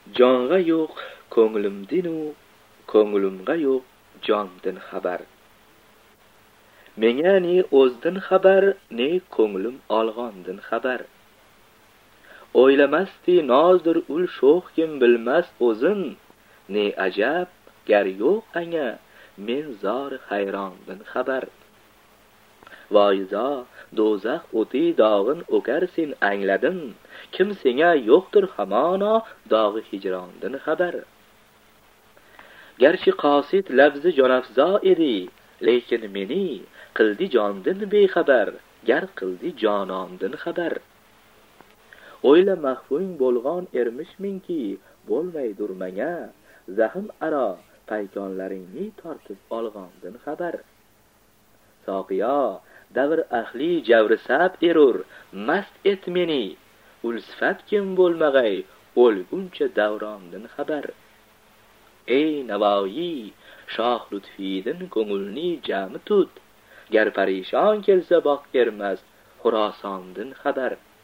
Jonga yo'q ko'nglimdin-u, ko'nglimga yo'q jondin xabar. Menga ne o'zdin xabar, ne ko'nglim olg'ondin xabar. O'ylamasdi nozdir ul sho'x kim bilmas o'zin, ne ajab gar yo'q anga men zor hayrondin xabar. Voyzo do'zax o'ti dog'in o'karsin angladim, kim senga yo'qdir hamono dog'i hijrondin xabar. Garchi qosid labzi jonafzo edi, lekin meni qildi jondin bexabar, gar qildi jonondin xabar. O'yla mahfung bo'lg'on ermishminki, bo'lmaydur menga zahm aro paykonlaringni tortib olg'ondin xabar. Soqiyo davr ahli javri sab erur, mast et meni, ul sifat kim bo'lmag'ay o'lguncha davrondin xabar. Ey Navoiy, shoh lutfiydin ko'ngilni jami tut, gar parishon kelsa boq ermas Xurosondin xabar.